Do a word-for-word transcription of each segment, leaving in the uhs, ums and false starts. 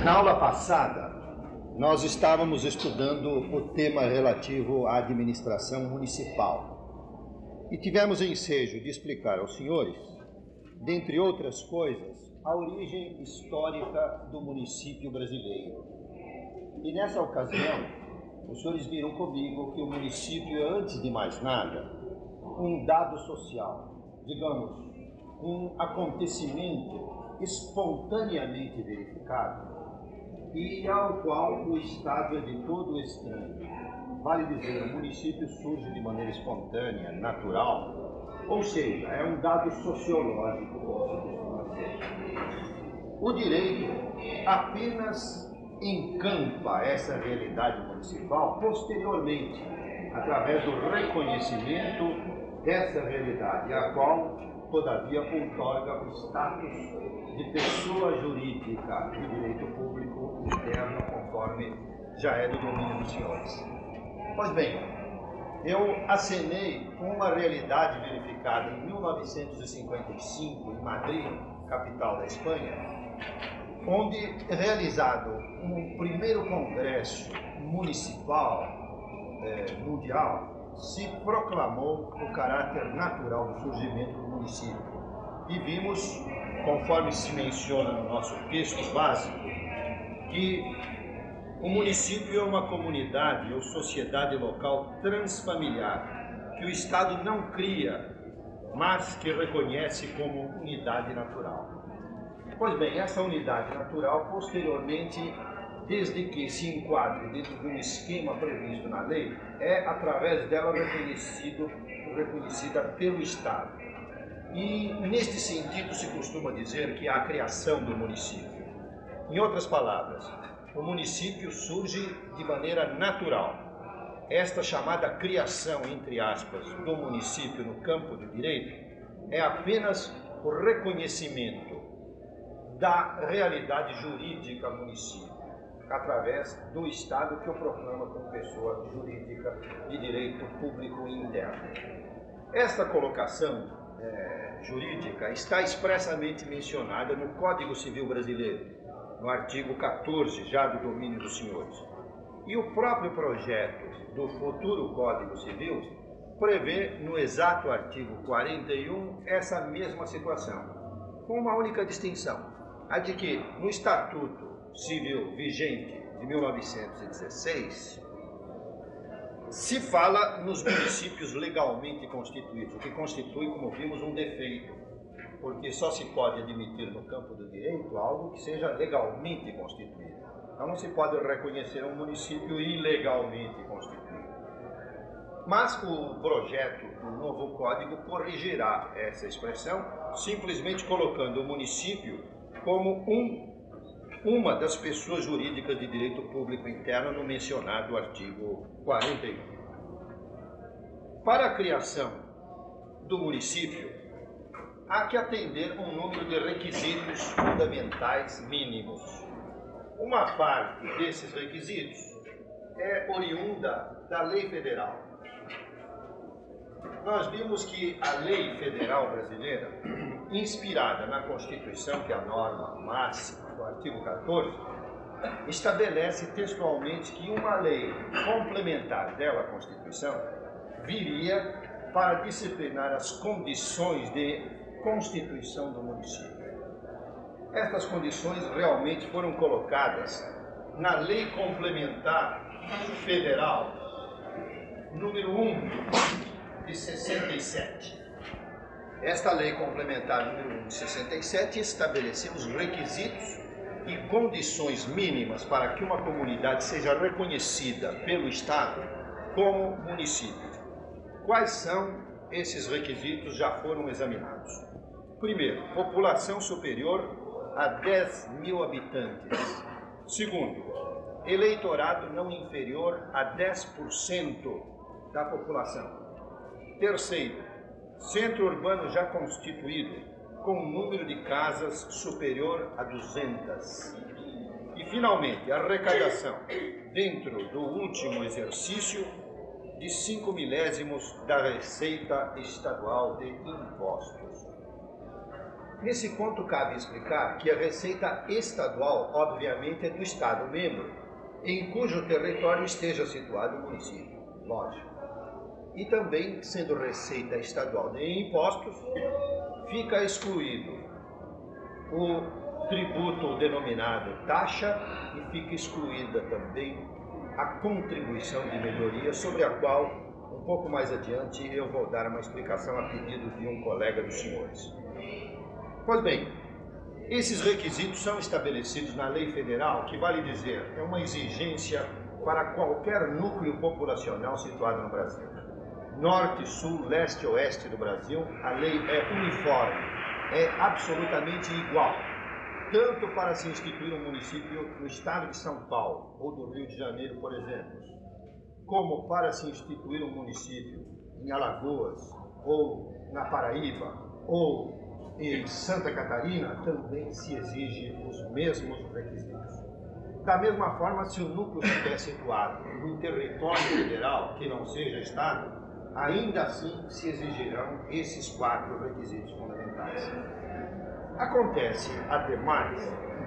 Na aula passada, nós estávamos estudando o tema relativo à administração municipal e tivemos ensejo de explicar aos senhores, dentre outras coisas, a origem histórica do município brasileiro. E nessa ocasião, os senhores viram comigo que o município é, antes de mais nada, um dado social, digamos, um acontecimento espontaneamente verificado e ao qual o Estado é de todo estranho. Vale dizer, o município surge de maneira espontânea, natural, ou seja, é um dado sociológico, como se costuma dizer. O direito apenas encampa essa realidade municipal posteriormente, através do reconhecimento dessa realidade, a qual, todavia, outorga o status de pessoa jurídica de direito público interno, conforme já é do domínio dos senhores. Pois bem, eu acenei com uma realidade verificada em mil novecentos e cinquenta e cinco, em Madrid, capital da Espanha, onde, realizado um primeiro congresso municipal eh, mundial, se proclamou o caráter natural do surgimento do município. E vimos, conforme se menciona no nosso texto básico, que o município é uma comunidade ou sociedade local transfamiliar, que o Estado não cria, mas que reconhece como unidade natural. Pois bem, essa unidade natural, posteriormente, desde que se enquadre dentro de um esquema previsto na lei, é através dela reconhecido, reconhecida pelo Estado. E, neste sentido, se costuma dizer que há a criação do município. Em outras palavras, o município surge de maneira natural. Esta chamada criação, entre aspas, do município no campo do direito é apenas o reconhecimento da realidade jurídica município, através do Estado que o proclama como pessoa jurídica de direito público interno. Esta colocação É, jurídica está expressamente mencionada no Código Civil Brasileiro, no artigo quatorze, já do domínio dos senhores. E o próprio projeto do futuro Código Civil prevê, no exato artigo quarenta e um, essa mesma situação, com uma única distinção, a de que, no Estatuto Civil vigente de mil novecentos e dezesseis, se fala nos municípios legalmente constituídos, o que constitui, como vimos, um defeito, porque só se pode admitir no campo do direito algo que seja legalmente constituído. Então não se pode reconhecer um município ilegalmente constituído. Mas o projeto do novo código corrigirá essa expressão, simplesmente colocando o município como um uma das pessoas jurídicas de direito público interno no mencionado artigo quarenta e um. Para a criação do município, há que atender um número de requisitos fundamentais mínimos. Uma parte desses requisitos é oriunda da lei federal. Nós vimos que a lei federal brasileira, inspirada na Constituição, que é a norma máxima do artigo quatorze, estabelece textualmente que uma lei complementar dela, a Constituição, viria para disciplinar as condições de constituição do município. Estas condições realmente foram colocadas na Lei Complementar Federal, número um, de sessenta e sete. Esta Lei Complementar número um de sessenta e sete estabeleceu os requisitos e condições mínimas para que uma comunidade seja reconhecida pelo Estado como município. Quais são esses requisitos? Já foram examinados. Primeiro, população superior a dez mil habitantes. Segundo, eleitorado não inferior a dez por cento da população. Terceiro, centro urbano já constituído, com um número de casas superior a duzentas. E, finalmente, arrecadação, dentro do último exercício, de cinco milésimos da receita estadual de impostos. Nesse ponto, cabe explicar que a receita estadual, obviamente, é do Estado-membro, em cujo território esteja situado o município, lógico. E também, sendo receita estadual de impostos, fica excluído o tributo denominado taxa e fica excluída também a contribuição de melhoria, sobre a qual, um pouco mais adiante, eu vou dar uma explicação a pedido de um colega dos senhores. Pois bem, esses requisitos são estabelecidos na lei federal, que vale dizer, é uma exigência para qualquer núcleo populacional situado no Brasil. Norte, sul, leste, oeste do Brasil, a lei é uniforme, é absolutamente igual, tanto para se instituir um município no estado de São Paulo ou do Rio de Janeiro, por exemplo, como para se instituir um município em Alagoas ou na Paraíba ou em Santa Catarina, também se exige os mesmos requisitos. Da mesma forma, se o núcleo estiver situado em território federal, que não seja estado, ainda assim se exigirão esses quatro requisitos fundamentais. Acontece, ademais,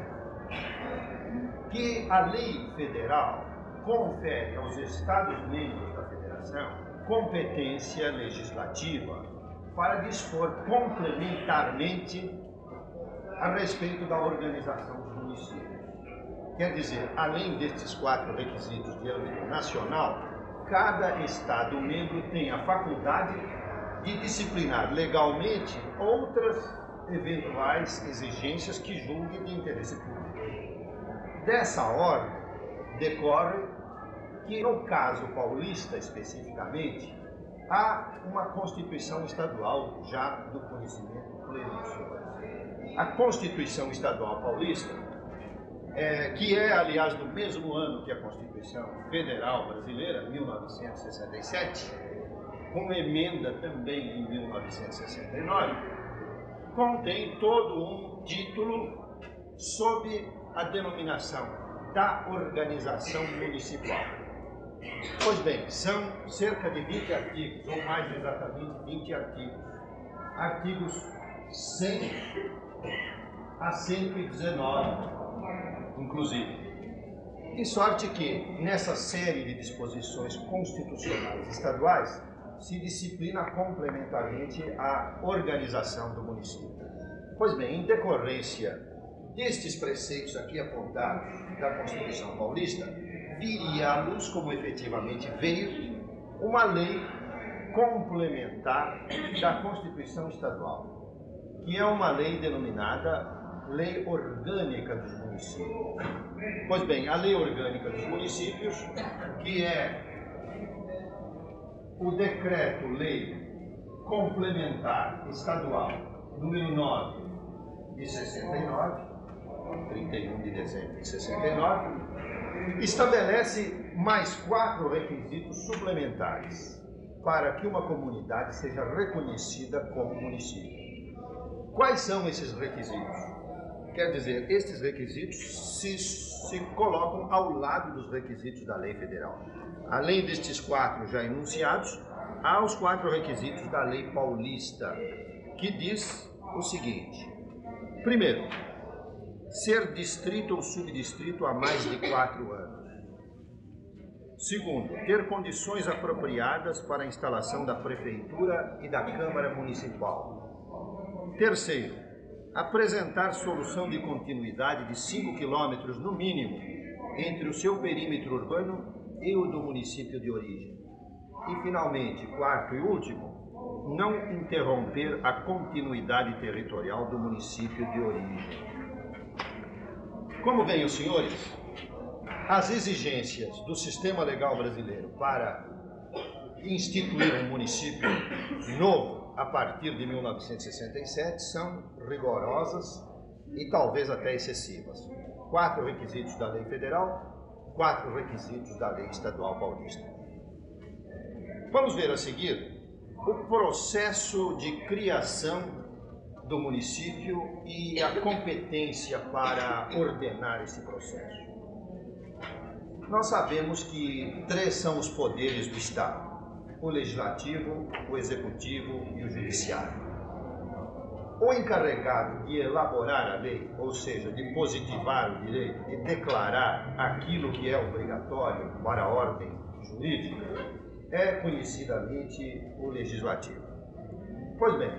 que a lei federal confere aos Estados-membros da Federação competência legislativa para dispor complementarmente a respeito da organização dos municípios. Quer dizer, além destes quatro requisitos de âmbito nacional, cada Estado-membro tem a faculdade de disciplinar legalmente outras eventuais exigências que julgue de interesse público. Dessa ordem, decorre que, no caso paulista especificamente, há uma Constituição Estadual já do conhecimento pleno dos senhores. A Constituição Estadual Paulista, é, que é, aliás, do mesmo ano que a Constituição Federal Brasileira, mil novecentos e sessenta e sete, com emenda também em mil novecentos e sessenta e nove, contém todo um título sob a denominação da organização municipal. Pois bem, são cerca de vinte artigos, ou mais exatamente vinte artigos. Artigos cem a cento e dezenove, inclusive. De sorte que, nessa série de disposições constitucionais estaduais, se disciplina complementarmente a organização do município. Pois bem, em decorrência destes preceitos aqui apontados da Constituição Paulista, viria à luz, como efetivamente veio, uma lei complementar da Constituição Estadual, que é uma lei denominada Lei Orgânica dos Municípios. Pois bem, a Lei Orgânica dos Municípios, que é o Decreto-Lei Complementar Estadual número nove de sessenta e nove, trinta e um de dezembro de sessenta e nove, estabelece mais quatro requisitos suplementares para que uma comunidade seja reconhecida como município. Quais são esses requisitos? Quer dizer, estes requisitos se, se colocam ao lado dos requisitos da lei federal. Além destes quatro já enunciados, há os quatro requisitos da lei paulista, que diz o seguinte: primeiro, ser distrito ou subdistrito há mais de quatro anos. Segundo, ter condições apropriadas para a instalação da prefeitura e da Câmara Municipal. Terceiro, apresentar solução de continuidade de cinco quilômetros no mínimo entre o seu perímetro urbano e o do município de origem. E, finalmente, quarto e último, não interromper a continuidade territorial do município de origem. Como veem os senhores, as exigências do sistema legal brasileiro para instituir um município novo a partir de mil novecentos e sessenta e sete são rigorosas e talvez até excessivas. Quatro requisitos da lei federal, quatro requisitos da lei estadual paulista. Vamos ver a seguir o processo de criação do município e a competência para ordenar esse processo. Nós sabemos que três são os poderes do Estado: o legislativo, o executivo e o judiciário. o encarregado de elaborar a lei, ou seja, de positivar o direito, de declarar aquilo que é obrigatório para a ordem jurídica, é conhecidamente o legislativo. Pois bem,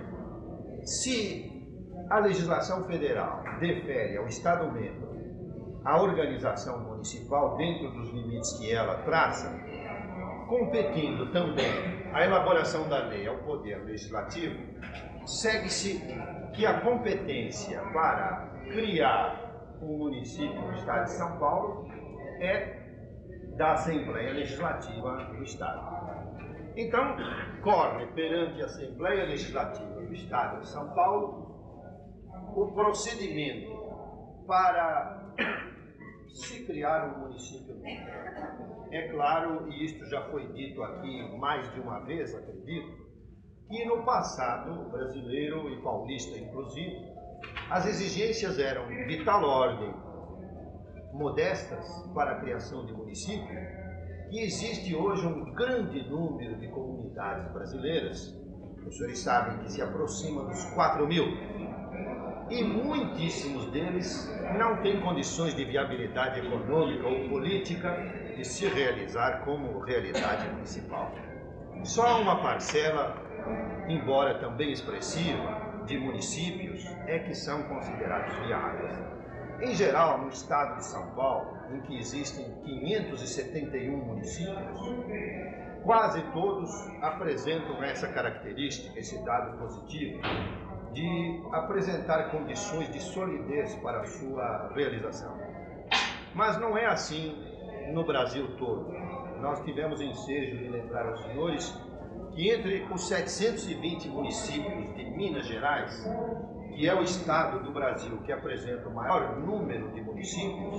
se a legislação federal defere ao Estado-membro a organização municipal dentro dos limites que ela traça, competindo também a elaboração da lei ao Poder Legislativo, segue-se que a competência para criar um município no Estado de São Paulo é da Assembleia Legislativa do Estado. Então, corre perante a Assembleia Legislativa do Estado de São Paulo o procedimento para se criar um município novo. É claro, e isto já foi dito aqui mais de uma vez, acredito, que no passado, brasileiro e paulista inclusive, as exigências eram de tal ordem, modestas para a criação de município, que existe hoje um grande número de comunidades brasileiras, os senhores sabem que se aproxima dos quatro mil, e muitíssimos deles não têm condições de viabilidade econômica ou política de se realizar como realidade municipal. Só uma parcela, embora também expressiva, de municípios é que são considerados viáveis. Em geral, no estado de São Paulo, em que existem quinhentos e setenta e um municípios, quase todos apresentam essa característica, esse dado positivo, de apresentar condições de solidez para a sua realização. Mas não é assim no Brasil todo. Nós tivemos ensejo de lembrar aos senhores que entre os setecentos e vinte municípios de Minas Gerais, que é o estado do Brasil que apresenta o maior número de municípios,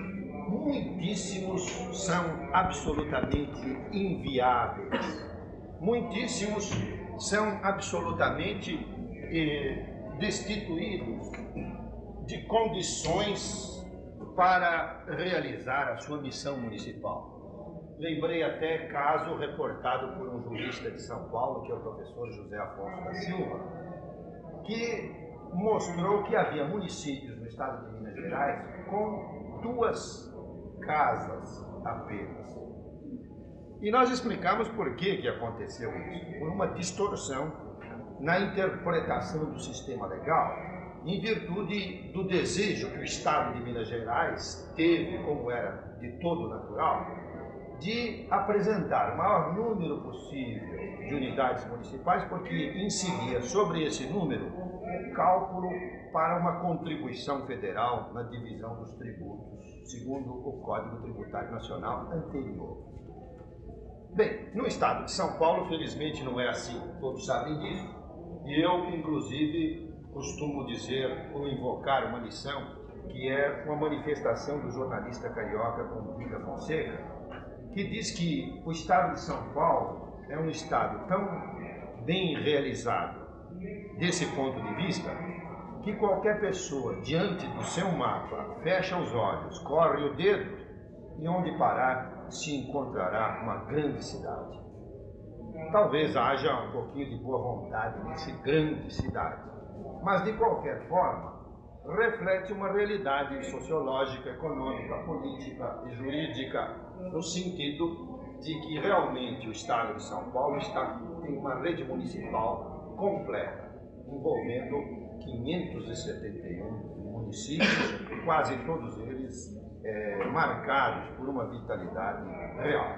muitíssimos são absolutamente inviáveis. Muitíssimos são absolutamente eh, destituídos de condições para realizar a sua missão municipal. Lembrei até caso reportado por um jurista de São Paulo, que é o professor José Afonso da Silva, que mostrou que havia municípios no estado de Minas Gerais com duas casas apenas. E nós explicamos por que, que aconteceu isso. Por uma distorção na interpretação do sistema legal, em virtude do desejo que o estado de Minas Gerais teve, como era de todo natural, de apresentar o maior número possível de unidades municipais, porque incidia sobre esse número o cálculo para uma contribuição federal na divisão dos tributos, segundo o Código Tributário Nacional anterior. Bem, no estado de São Paulo, felizmente não é assim, todos sabem disso, e eu, inclusive, costumo dizer ou invocar uma lição que é uma manifestação do jornalista carioca Bondiga Fonseca, que diz que o estado de São Paulo é um estado tão bem realizado desse ponto de vista que qualquer pessoa diante do seu mapa fecha os olhos, corre o dedo e onde parar se encontrará uma grande cidade. Talvez haja um pouquinho de boa vontade nesse grande cidade, mas de qualquer forma reflete uma realidade sociológica, econômica, política e jurídica, no sentido de que realmente o estado de São Paulo está em uma rede municipal completa, envolvendo quinhentos e setenta e um municípios, quase todos eles é, marcados por uma vitalidade real.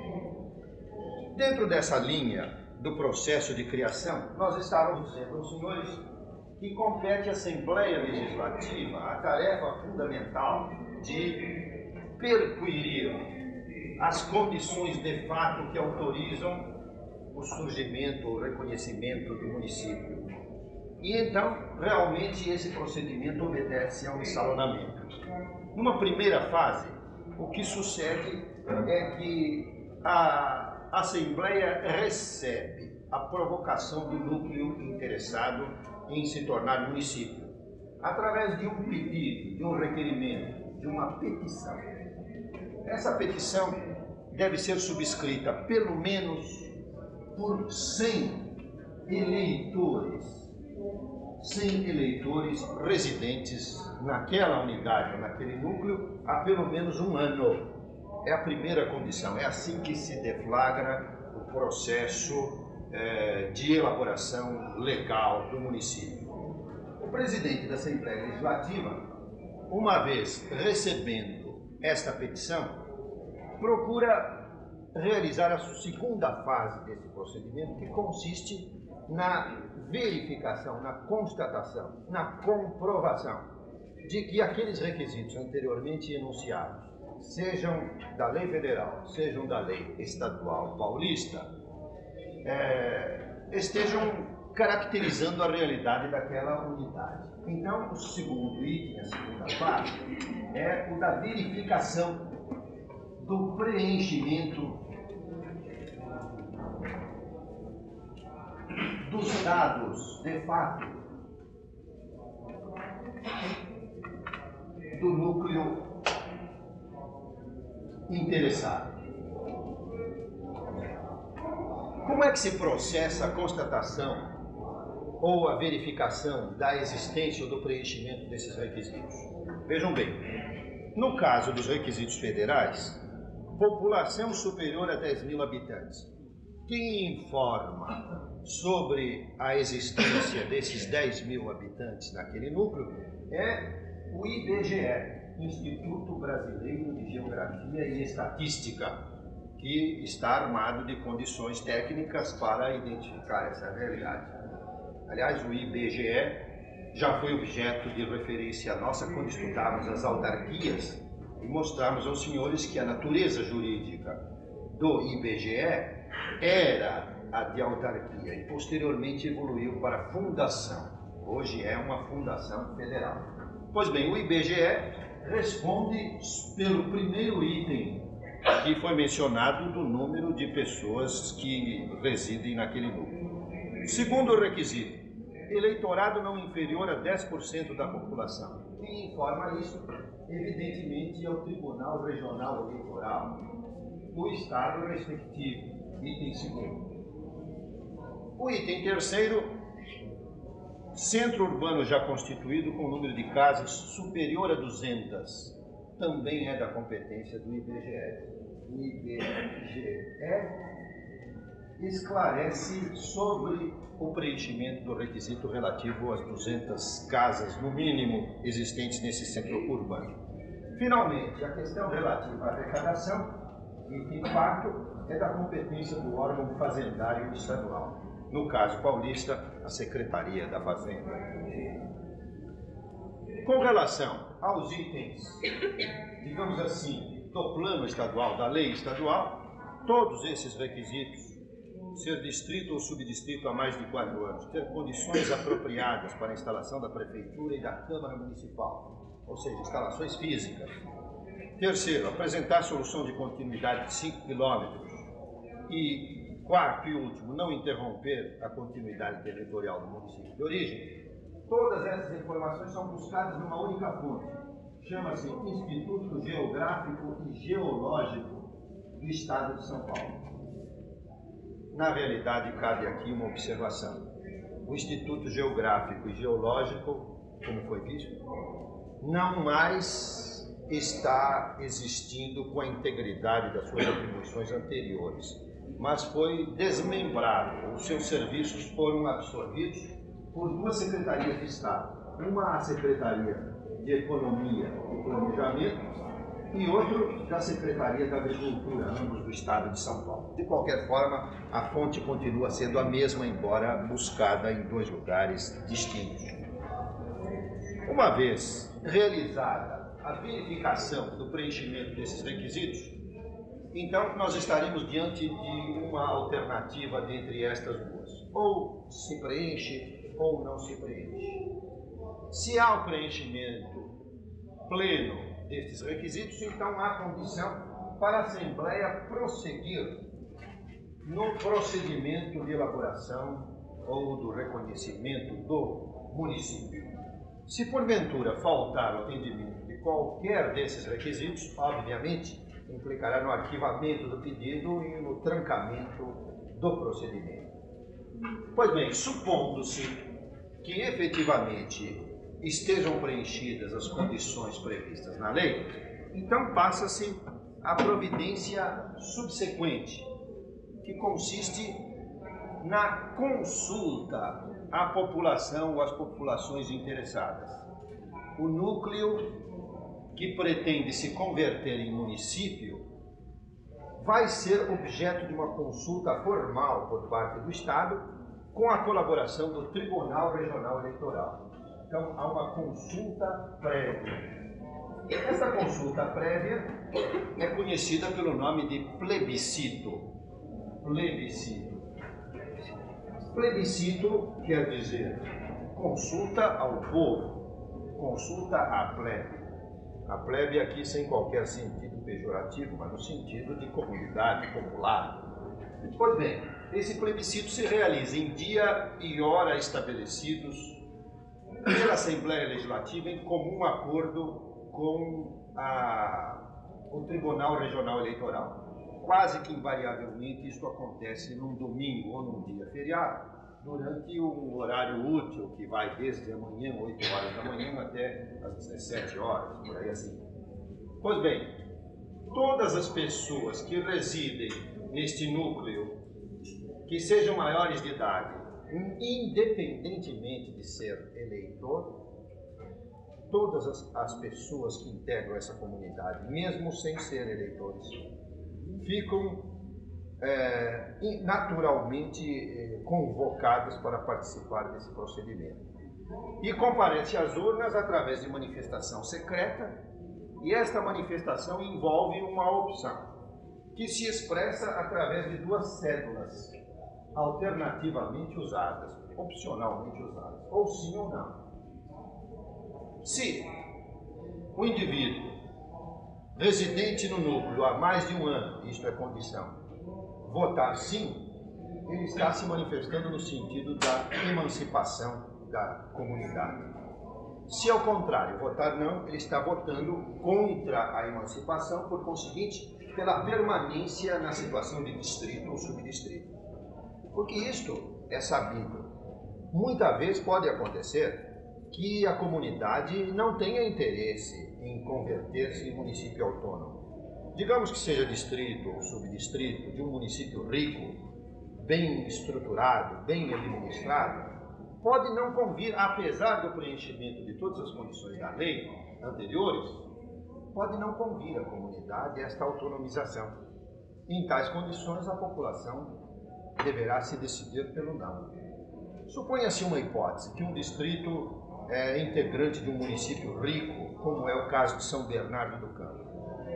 Dentro dessa linha do processo de criação, nós estávamos dizendo aos senhores que compete à Assembleia Legislativa a tarefa fundamental de perquirir as condições de fato que autorizam o surgimento, o reconhecimento do município. E então, realmente, esse procedimento obedece a um escalonamento. Numa primeira fase, o que sucede é que a Assembleia recebe a provocação do núcleo interessado em se tornar município, através de um pedido, de um requerimento, de uma petição. Essa petição deve ser subscrita pelo menos por cem eleitores, sem eleitores residentes naquela unidade, naquele núcleo, há pelo menos um ano. É a primeira condição, é assim que se deflagra o processo eh, de elaboração legal do município. O presidente da Assembleia Legislativa, uma vez recebendo esta petição, procura realizar a segunda fase desse procedimento, que consiste na verificação, na constatação, na comprovação de que aqueles requisitos anteriormente enunciados, sejam da lei federal, sejam da lei estadual paulista, é, estejam caracterizando a realidade daquela unidade. Então, o segundo item, a segunda fase, é o da verificação do preenchimento dos dados de fato do núcleo interessado. Como é que se processa a constatação ou a verificação da existência ou do preenchimento desses requisitos? Vejam bem, no caso dos requisitos federais, população superior a dez mil habitantes. Quem informa sobre a existência desses dez mil habitantes naquele núcleo é o I B G E, Instituto Brasileiro de Geografia e Estatística, que está armado de condições técnicas para identificar essa realidade. Aliás, o I B G E já foi objeto de referência nossa quando estudávamos as autarquias e mostramos aos senhores que a natureza jurídica do I B G E era a de autarquia e posteriormente evoluiu para fundação. Hoje é uma fundação federal. Pois bem, o I B G E responde pelo primeiro item que foi mencionado do número de pessoas que residem naquele núcleo. Segundo requisito, eleitorado não inferior a dez por cento da população. Quem informa isso, evidentemente, é o Tribunal Regional Eleitoral do Estado respectivo. Item segundo. O item terceiro, centro urbano já constituído com número de casas superior a duzentas, também é da competência do I B G E. O I B G E esclarece sobre o preenchimento do requisito relativo às duzentas casas, no mínimo, existentes nesse centro urbano. Finalmente, a questão relativa à arrecadação, item quarto, é da competência do órgão fazendário estadual. No caso paulista, a Secretaria da Fazenda. Com relação aos itens, digamos assim, do plano estadual, da lei estadual, todos esses requisitos, ser distrito ou subdistrito há mais de quatro anos, ter condições apropriadas para a instalação da Prefeitura e da Câmara Municipal, ou seja, instalações físicas. Terceiro, apresentar solução de continuidade de cinco quilômetros. E quarto e último, não interromper a continuidade territorial do município de origem. Todas essas informações são buscadas numa única fonte. Chama-se Instituto Geográfico e Geológico do Estado de São Paulo. Na realidade, cabe aqui uma observação. O Instituto Geográfico e Geológico, como foi visto, não mais está existindo com a integridade das suas atribuições anteriores, mas foi desmembrado. Os seus serviços foram absorvidos por duas secretarias de Estado. Uma a Secretaria de Economia e Planejamento e outra da Secretaria da Agricultura, ambos do Estado de São Paulo. De qualquer forma, a fonte continua sendo a mesma, embora buscada em dois lugares distintos. Uma vez realizada a verificação do preenchimento desses requisitos, então nós estaremos diante de uma alternativa dentre estas duas. Ou se preenche ou não se preenche. Se há o preenchimento pleno destes requisitos, então há condição para a Assembleia prosseguir no procedimento de elaboração ou do reconhecimento do município. Se porventura faltar o atendimento de qualquer desses requisitos, obviamente, implicará no arquivamento do pedido e no trancamento do procedimento. Pois bem, supondo-se que efetivamente estejam preenchidas as condições previstas na lei, então passa-se a providência subsequente, que consiste na consulta à população ou às populações interessadas. O núcleo que pretende se converter em município vai ser objeto de uma consulta formal por parte do Estado, com a colaboração do Tribunal Regional Eleitoral. Então, há uma consulta prévia. Essa consulta prévia é conhecida pelo nome de plebiscito. Plebiscito. Plebiscito quer dizer consulta ao povo, consulta à plebe. A plebe aqui sem qualquer sentido pejorativo, mas no sentido de comunidade popular. Pois bem, esse plebiscito se realiza em dia e hora estabelecidos pela Assembleia Legislativa em comum acordo com a, o Tribunal Regional Eleitoral. Quase que invariavelmente isso acontece num domingo ou num dia feriado, durante um horário útil que vai desde amanhã, oito horas da manhã, até às dezessete horas, por aí assim. Pois bem, todas as pessoas que residem neste núcleo, que sejam maiores de idade, independentemente de ser eleitor, todas as, as pessoas que integram essa comunidade, mesmo sem ser eleitores, ficam é, naturalmente é, convocadas para participar desse procedimento. E comparece às urnas através de manifestação secreta, e esta manifestação envolve uma opção, que se expressa através de duas cédulas, alternativamente usadas, opcionalmente usadas, ou sim ou não. Se o indivíduo residente no núcleo há mais de um ano, isto é condição, votar sim, ele está se manifestando no sentido da emancipação da comunidade. Se ao contrário, votar não, ele está votando contra a emancipação, por conseguinte, pela permanência na situação de distrito ou subdistrito. Porque isto é sabido. Muitas vezes pode acontecer que a comunidade não tenha interesse em converter-se em município autônomo. Digamos que seja distrito ou subdistrito de um município rico, bem estruturado, bem administrado, pode não convir, apesar do preenchimento de todas as condições da lei anteriores, pode não convir à comunidade esta autonomização. Em tais condições, a população deverá se decidir pelo não. Suponha-se uma hipótese, que um distrito é integrante de um município rico, como é o caso de São Bernardo do Campo,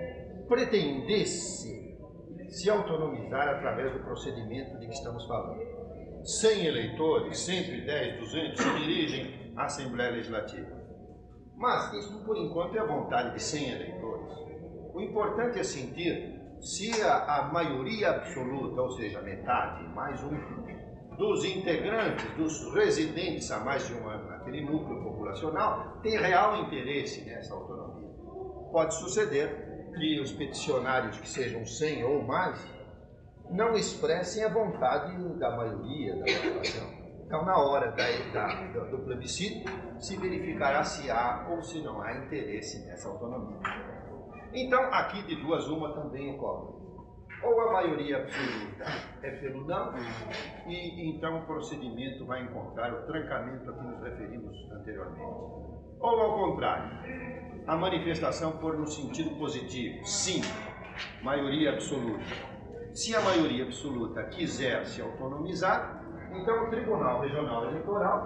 pretendesse se autonomizar através do procedimento de que estamos falando. cem eleitores, cento e dez, duzentos, se dirigem à Assembleia Legislativa. Mas isso, por enquanto, é a vontade de cem eleitores. O importante é sentir se a, a maioria absoluta, ou seja, metade, mais um, dos integrantes, dos residentes há mais de um ano naquele núcleo populacional, tem real interesse nessa autonomia. Pode suceder que os peticionários, que sejam cem ou mais, não expressem a vontade da maioria da população. Então, na hora da, da, do plebiscito, se verificará se há ou se não há interesse nessa autonomia. Então, aqui de duas uma também ocorre. Ou a maioria absoluta é pelo não, e então o procedimento vai encontrar o trancamento a que nos referimos anteriormente. Ou ao contrário, a manifestação for no sentido positivo, sim, maioria absoluta. Se a maioria absoluta quiser se autonomizar, então o Tribunal Regional Eleitoral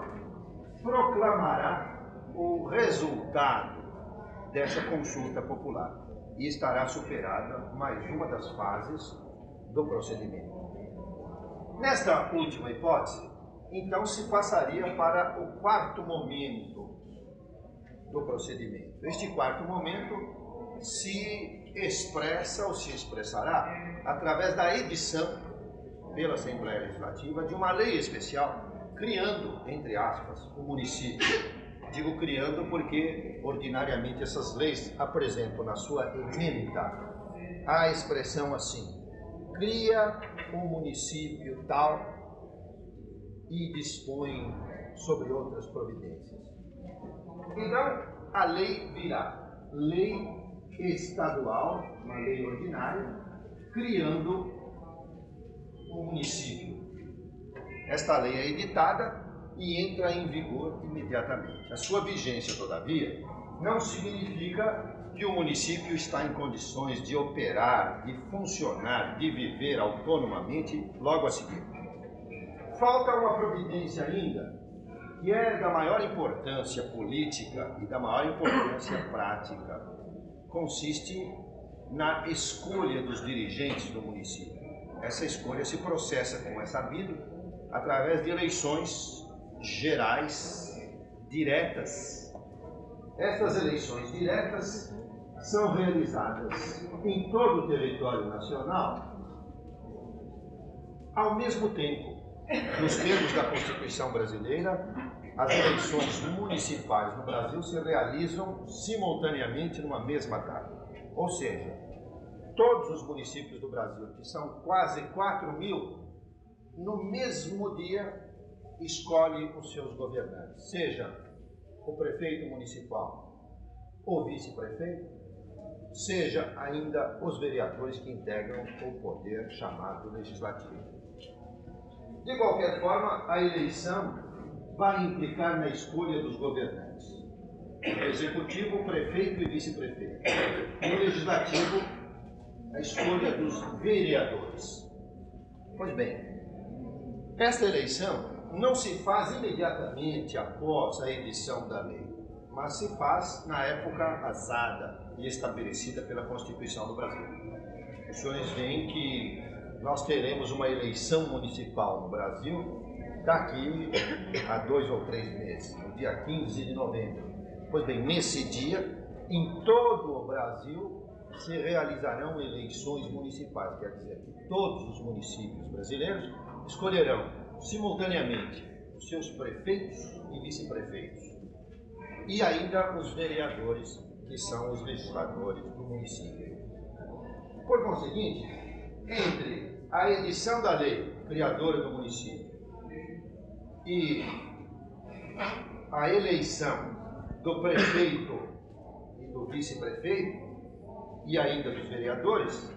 proclamará o resultado dessa consulta popular e estará superada mais uma das fases do procedimento. Nesta última hipótese, então se passaria para o quarto momento do procedimento. Este quarto momento se expressa ou se expressará através da edição pela Assembleia Legislativa de uma lei especial, criando, entre aspas, o município. Digo criando porque, ordinariamente, essas leis apresentam na sua ementa a expressão assim: cria um município tal e dispõe sobre outras providências. Então, a lei virá lei estadual, uma lei ordinária, criando o município. Esta lei é editada e entra em vigor imediatamente. A sua vigência, todavia, não significa que o município está em condições de operar, de funcionar, de viver autonomamente logo a seguir. Falta uma providência ainda, que é da maior importância política e da maior importância prática. Consiste na escolha dos dirigentes do município. Essa escolha se processa, como é sabido, através de eleições gerais, diretas. Estas eleições diretas são realizadas em todo o território nacional ao mesmo tempo. Nos termos da Constituição brasileira, as eleições municipais no Brasil se realizam simultaneamente numa mesma data. Ou seja, todos os municípios do Brasil, que são quase quatro mil, no mesmo dia escolhem os seus governantes, seja o prefeito municipal ou vice-prefeito, seja ainda os vereadores que integram o poder chamado legislativo. De qualquer forma, a eleição vai implicar na escolha dos governantes. No executivo, o prefeito e vice-prefeito. No legislativo, a escolha dos vereadores. Pois bem, esta eleição não se faz imediatamente após a edição da lei, mas se faz na época azada e estabelecida pela Constituição do Brasil. Os senhores veem que nós teremos uma eleição municipal no Brasil daqui a dois ou três meses, no dia quinze de novembro. Pois bem, nesse dia, em todo o Brasil, se realizarão eleições municipais, quer dizer que todos os municípios brasileiros escolherão simultaneamente os seus prefeitos e vice-prefeitos e ainda os vereadores, que são os legisladores do município. Por conseguinte, entre a edição da lei criadora do município e a eleição do prefeito e do vice-prefeito e ainda dos vereadores,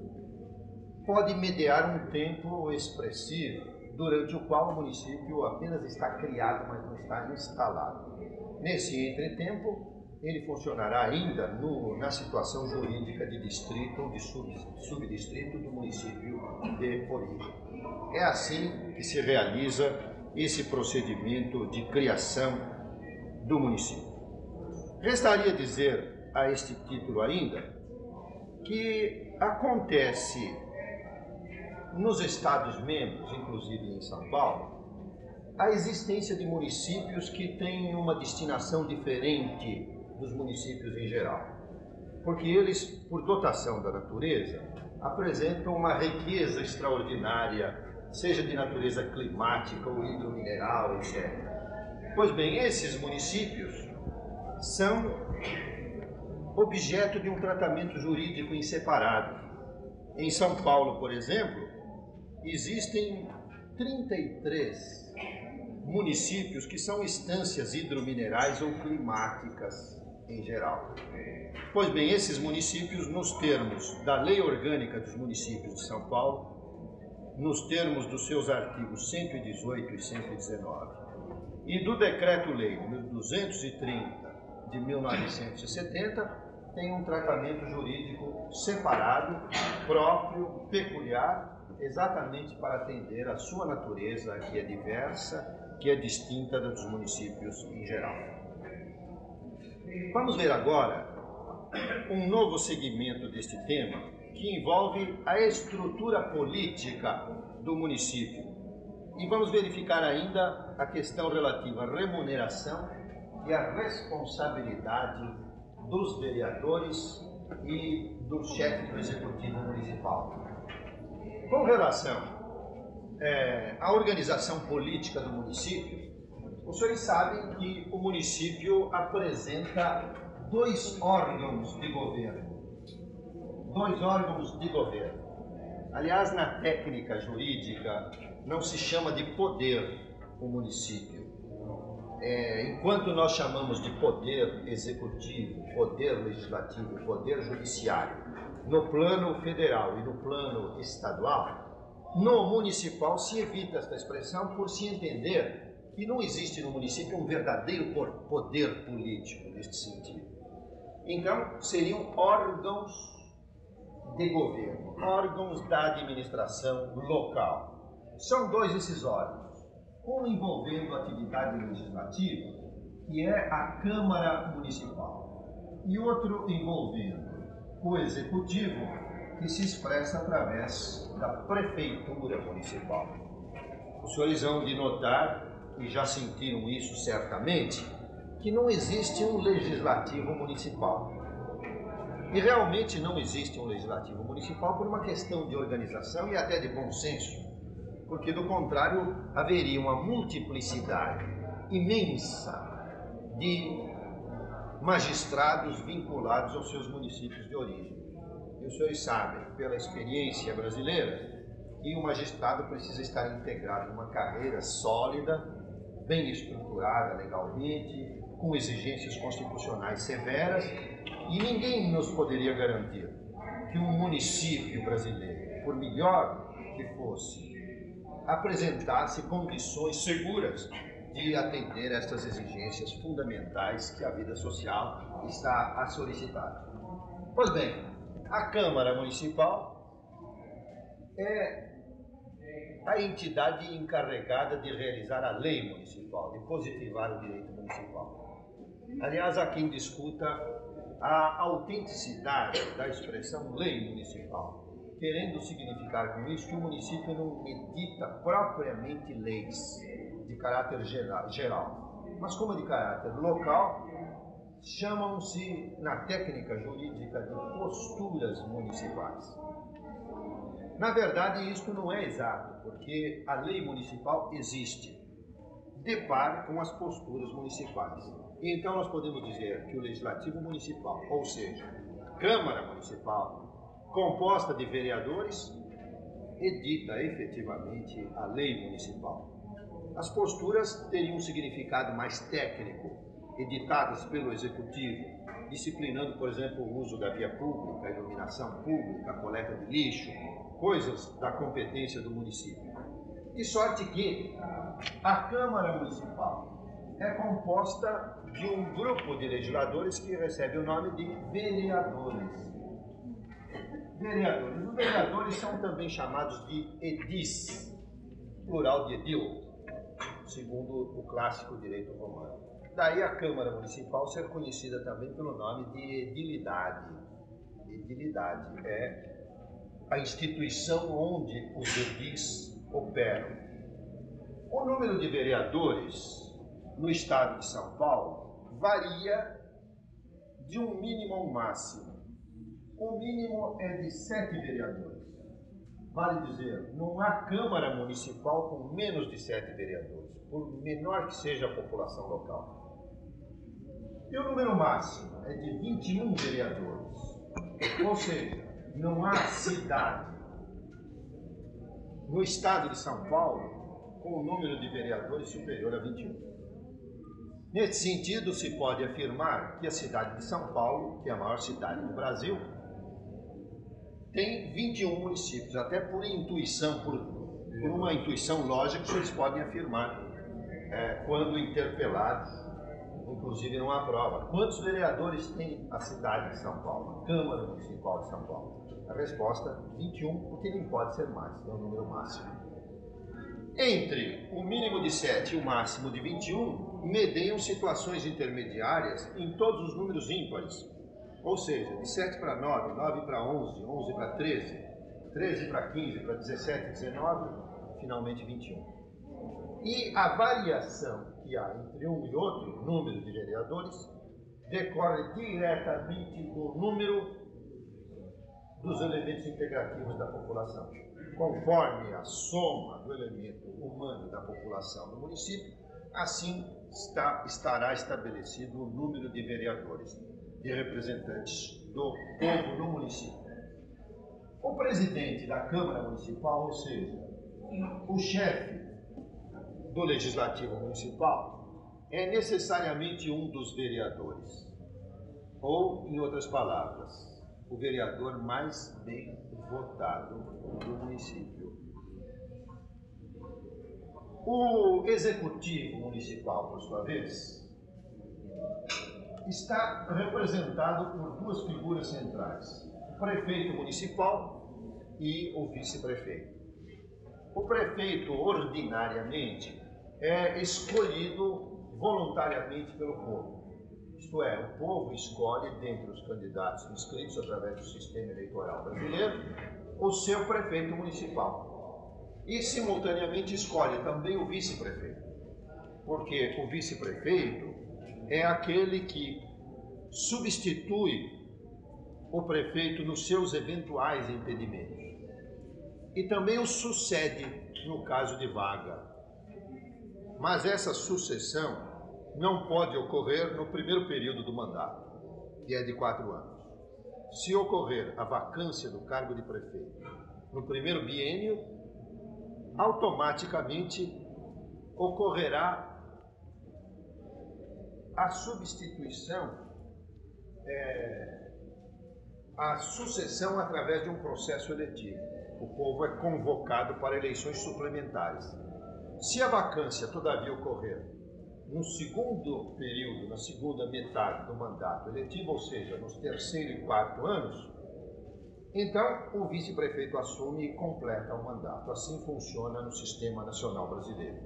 pode mediar um tempo expressivo, durante o qual o município apenas está criado, mas não está instalado. Nesse entretempo, ele funcionará ainda no, na situação jurídica de distrito ou de sub, subdistrito do município de origem. É assim que se realiza esse procedimento de criação do município. Restaria dizer a este título ainda que acontece nos Estados-membros, inclusive em São Paulo, a existência de municípios que têm uma destinação diferente dos municípios em geral, porque eles, por dotação da natureza, apresentam uma riqueza extraordinária, seja de natureza climática ou hidromineral, etcétera. Pois bem, esses municípios são objeto de um tratamento jurídico em separado. Em São Paulo, por exemplo, existem trinta e três municípios que são instâncias hidrominerais ou climáticas em geral. Pois bem, esses municípios, nos termos da Lei Orgânica dos Municípios de São Paulo, nos termos dos seus artigos cento e dezoito e cento e dezenove, e do Decreto-Lei duzentos e trinta de mil novecentos e setenta, tem um tratamento jurídico separado, próprio, peculiar, exatamente para atender a sua natureza, que é diversa, que é distinta da dos municípios em geral. Vamos ver agora um novo segmento deste tema, que envolve a estrutura política do município. E vamos verificar ainda a questão relativa à remuneração e à responsabilidade dos vereadores e do chefe do executivo municipal. Com relação é, à organização política do município, os senhores sabem que o município apresenta dois órgãos de governo. Dois órgãos de governo. Aliás, na técnica jurídica, não se chama de poder o município, é, enquanto nós chamamos de poder executivo, poder legislativo, poder judiciário, no plano federal e no plano estadual, no municipal se evita esta expressão por se entender que não existe no município um verdadeiro poder político neste sentido. Então, seriam órgãos de governo, órgãos da administração local. São dois esses órgãos, um envolvendo a atividade legislativa, que é a Câmara Municipal, e outro envolvendo o Executivo, que se expressa através da Prefeitura Municipal. Os senhores vão de notar, e já sentiram isso certamente, que não existe um Legislativo Municipal. E realmente não existe um Legislativo Municipal por uma questão de organização e até de bom senso, porque do contrário haveria uma multiplicidade imensa de magistrados vinculados aos seus municípios de origem. E os senhores sabem, pela experiência brasileira, que o magistrado precisa estar integrado numa carreira sólida, bem estruturada legalmente, com exigências constitucionais severas, e ninguém nos poderia garantir que um município brasileiro, por melhor que fosse, apresentasse condições seguras de atender a estas exigências fundamentais que a vida social está a solicitar. Pois bem, a Câmara Municipal é a entidade encarregada de realizar a lei municipal, de positivar o direito municipal. Aliás, há quem discuta a autenticidade da expressão lei municipal, querendo significar com isso que o município não edita propriamente leis de caráter geral, mas como de caráter local, chamam-se, na técnica jurídica, de posturas municipais. Na verdade, isto não é exato, porque a lei municipal existe, depara com as posturas municipais. E então nós podemos dizer que o Legislativo Municipal, ou seja, a Câmara Municipal, composta de vereadores, edita efetivamente a lei municipal. As posturas teriam um significado mais técnico, editadas pelo Executivo, disciplinando, por exemplo, o uso da via pública, a iluminação pública, a coleta de lixo, coisas da competência do município. De sorte que a Câmara Municipal é composta de um grupo de legisladores que recebe o nome de vereadores. Vereadores. Os vereadores são também chamados de edis, plural de edil, segundo o clássico direito romano. Daí a Câmara Municipal ser conhecida também pelo nome de edilidade. Edilidade é a instituição onde os edis operam. O número de vereadores no estado de São Paulo varia de um mínimo a um máximo. O mínimo é de sete vereadores. Vale dizer, não há Câmara Municipal com menos de sete vereadores, por menor que seja a população local. E o número máximo é de vinte e um vereadores. Ou seja, não há cidade no estado de São Paulo com o número de vereadores superior a vinte e um. Nesse sentido, se pode afirmar que a cidade de São Paulo, que é a maior cidade do Brasil, tem vinte e um municípios, até por intuição, por, por uma intuição lógica, vocês podem afirmar, é, quando interpelados, inclusive numa prova. Quantos vereadores tem a cidade de São Paulo, a Câmara Municipal de São Paulo? A resposta, vinte e um, porque nem pode ser mais, é o número máximo. Entre o mínimo de sete e o máximo de vinte e um, medeiam situações intermediárias em todos os números ímpares. Ou seja, de sete para nove, nove para onze, onze para treze, treze para quinze, para dezessete, dezenove, finalmente vinte e um. E a variação que há entre um e outro número de vereadores decorre diretamente do número dos elementos integrativos da população. Conforme a soma do elemento humano da população do município, assim está, estará estabelecido o número de vereadores, de representantes do povo no município. O presidente da Câmara Municipal, ou seja, o chefe do Legislativo Municipal, é necessariamente um dos vereadores. Ou, em outras palavras, o vereador mais bem votado do município. O executivo municipal, por sua vez, está representado por duas figuras centrais: o prefeito municipal e o vice-prefeito. O prefeito, ordinariamente, é escolhido voluntariamente pelo povo. Isto é, o povo escolhe, dentre os candidatos inscritos através do sistema eleitoral brasileiro, o seu prefeito municipal. E, simultaneamente, escolhe também o vice-prefeito. Porque o vice-prefeito é aquele que substitui o prefeito nos seus eventuais impedimentos. E também o sucede no caso de vaga. Mas essa sucessão não pode ocorrer no primeiro período do mandato, que é de quatro anos. Se ocorrer a vacância do cargo de prefeito no primeiro biênio, automaticamente ocorrerá a substituição, é, a sucessão através de um processo eletivo. O povo é convocado para eleições suplementares. Se a vacância, todavia, ocorrer no segundo período, na segunda metade do mandato eletivo, ou seja, nos terceiro e quarto anos, então o vice-prefeito assume e completa o mandato. Assim funciona no sistema nacional brasileiro.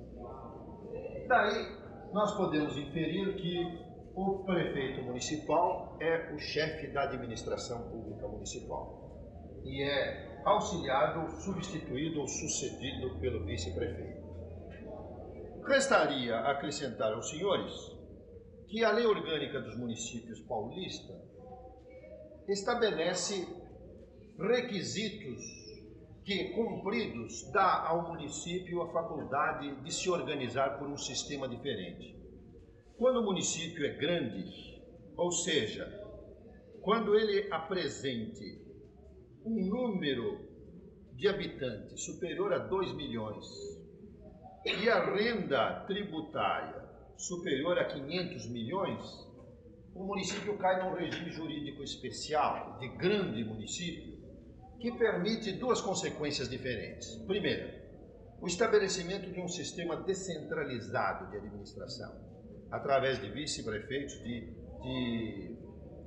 Daí, nós podemos inferir que o prefeito municipal é o chefe da administração pública municipal e é auxiliado, substituído ou sucedido pelo vice-prefeito. Restaria acrescentar aos senhores que a Lei Orgânica dos Municípios Paulista estabelece requisitos que, cumpridos, dá ao município a faculdade de se organizar por um sistema diferente. Quando o município é grande, ou seja, quando ele apresente um número de habitantes superior a dois milhões e a renda tributária superior a quinhentos milhões, o município cai num regime jurídico especial de grande município que permite duas consequências diferentes. Primeira, o estabelecimento de um sistema descentralizado de administração, através de vice-prefeitos, de, de,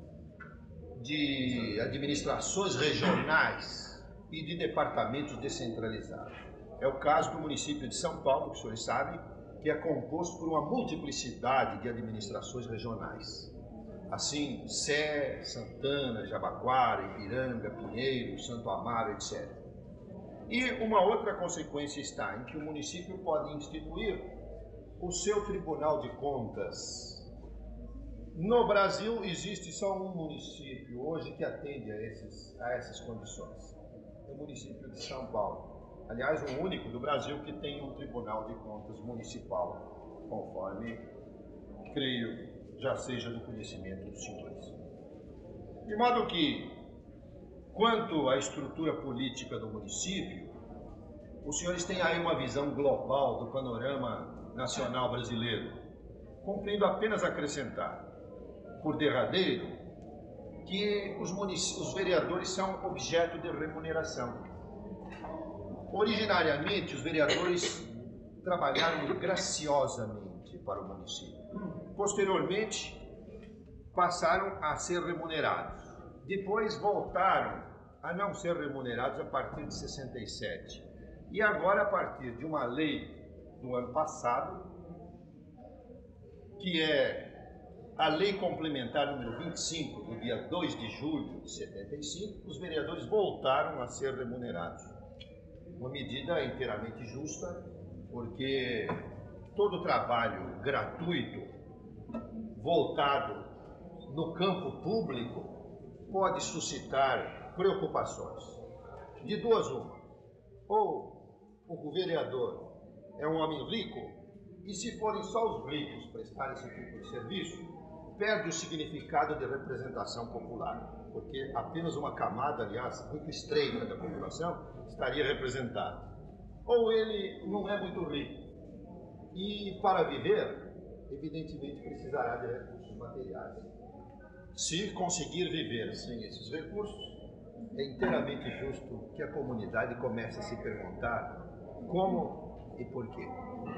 de administrações regionais e de departamentos descentralizados. É o caso do município de São Paulo, que os senhores sabem, que é composto por uma multiplicidade de administrações regionais. Assim, Sé, Santana, Jabaquara, Ipiranga, Pinheiro, Santo Amaro, etcétera. E uma outra consequência está em que o município pode instituir o seu Tribunal de Contas. No Brasil, existe só um município hoje que atende a, esses, a essas condições. É o município de São Paulo. Aliás, o único do Brasil que tem um Tribunal de Contas municipal, conforme, creio, já seja do conhecimento dos senhores. De modo que, quanto à estrutura política do município, os senhores têm aí uma visão global do panorama nacional brasileiro, cumprindo apenas acrescentar, por derradeiro, que os, os vereadores são objeto de remuneração. Originariamente, os vereadores trabalharam graciosamente para o município. Posteriormente, passaram a ser remunerados. Depois voltaram a não ser remunerados a partir de sessenta e sete. E agora, a partir de uma lei do ano passado, que é a Lei Complementar número vinte e cinco, do dia dois de julho de setenta e cinco, os vereadores voltaram a ser remunerados. Uma medida inteiramente justa, porque todo trabalho gratuito voltado no campo público pode suscitar preocupações. De duas uma, ou o vereador é um homem rico, e se forem só os ricos prestarem esse tipo de serviço, perde o significado de representação popular, porque apenas uma camada, aliás, muito estreita da população estaria representada. Ou ele não é muito rico, e para viver evidentemente precisará de recursos materiais. Se conseguir viver sem esses recursos, é inteiramente justo que a comunidade comece a se perguntar como e por quê.